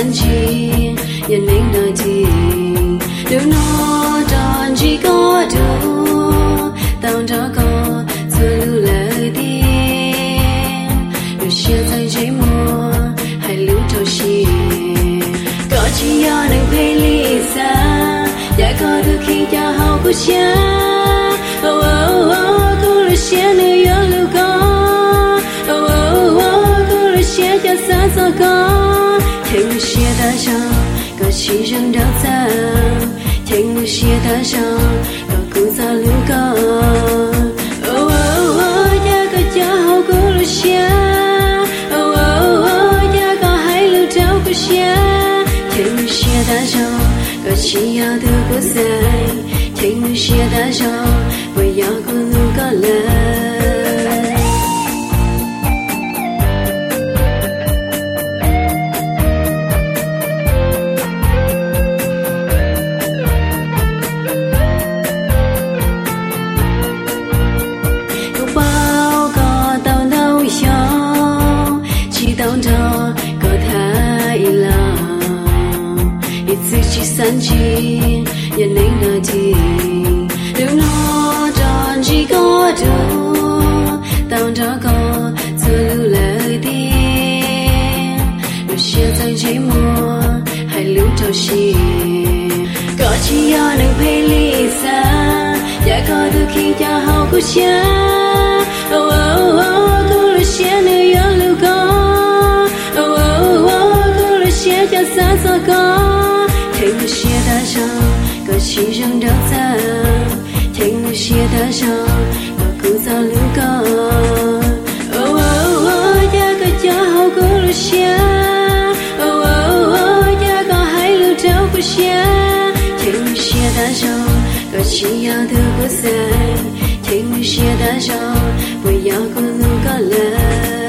san chi nhân nên đời thì điều nó tròn chỉ có đủ tao cho có sự lưu lời tiếng điều chia tay cháy mùa hay lưu trôi xì có chỉ do đừng phải lý xa đã có được khi cho hậu của cha cô là xe nơi gió lưu có cô là xe cho xa xa có thành xe ta cho có chỉ rằng đau xa thành xe ta cho có cũng xa lưu có cha có cha hậu cô là xe cha có hai lưu trao của xe thành xe ta cho có chỉ要的不在听写大声不要孤独个来有包个到头上祈祷着个太郎自己散尽也能得听流落着几个度当这个自lưu lời tiếng有些在寂寞还留着心có chỉ do能陪lý xa đã có được khi cho hậu của cha cô là xe nơi gió lưu có cô là xe cho xa xa có thành xe ta cho có chỉ rằng đau xa thành xe ta cho có cũng sao lưu có cha có cha hậu cô là xe cha có hai lưu trao của xe thành xe ta cho có chỉ要的不在thành xe ta cho不要孤独个来